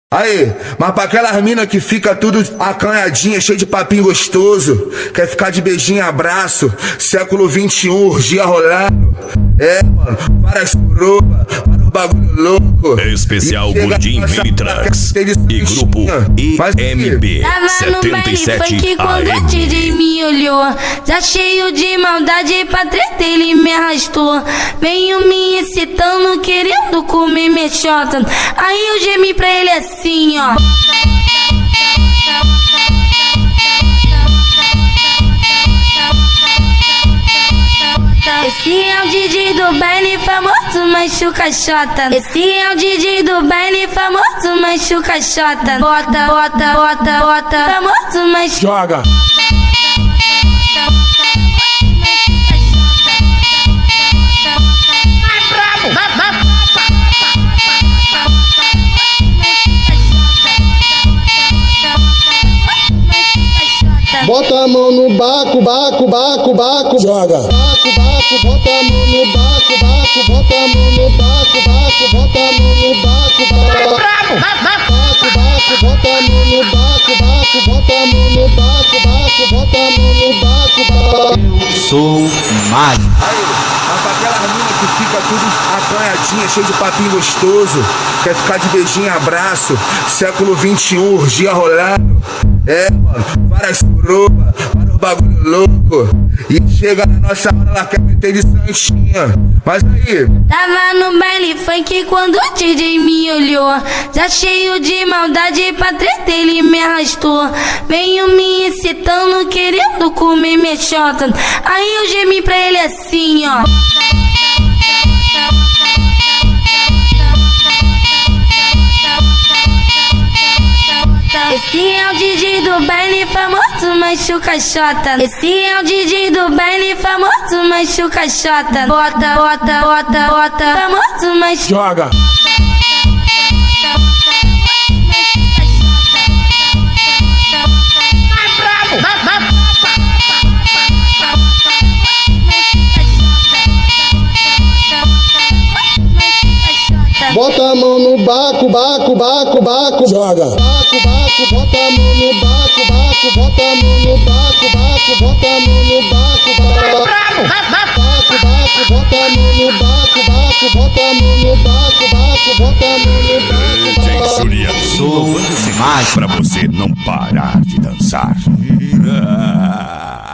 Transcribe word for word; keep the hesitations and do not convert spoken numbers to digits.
Aí, mas pra aquelas mina que fica tudo acanhadinha, cheio de papinho gostoso, quer ficar de beijinho e abraço, século vinte e um, urgia rolando. É, mano, várias suruba, para o bagulho louco. Especial Gordinho Mini Trucks e grupo I M B setenta e sete quando o D J me olhou, já cheio de maldade pra treta ele me arrastou. Veio me excitando, querendo comer minha xota. Aí eu gemi pra ele assim, ó. Esse é o D J do baile famoso, machuca xota. Esse é o D J do baile famoso, machuca xota. Bota, bota, bota, bota, famoso, machuca. Joga. Bota a mão no baco, baco, baco, baco. Joga. Baco, baco, bota a mão no baco, baco, bota a mão no baco, baco, bota a mão no baco, baco. Baco, baco, bota a mão no baco, baco, bota a mão no baco, baco, bota a mão no baco, baco. Eu sou Mário. Aí, mas pra aquelas mina que fica tudo acanhadinha, cheio de papinho gostoso, quer ficar de beijinho e abraço, século vinte e um, urgia rolando. É, mano, várias suruba, para o bagulho louco. E chega na nossa hora, ela quer meter de santinha. Mas aí, tava no baile funk quando o D J me olhou, já cheio de maldade pra treta ele me arrastou. Veio me excitando, querendo comer minha xota. Aí eu gemi pra ele assim, ó. Esse é o D J do baile famoso, machuca xota. Esse é o D J do baile famoso, machuca xota. Bota, bota, bota, bota, famoso, machuca. Joga. Bota a mão no baco, baco, baco, baco. Joga. Baco, baco, bota a mão no baco, baco, bota a mão no baco, baco, bota a mão no baco, baco. Baco, baco, bota a mão no baco, baco, bota a mão no baco, baco, bota a mão no baco, baco. Censura Sou mais pra você não parar de dançar.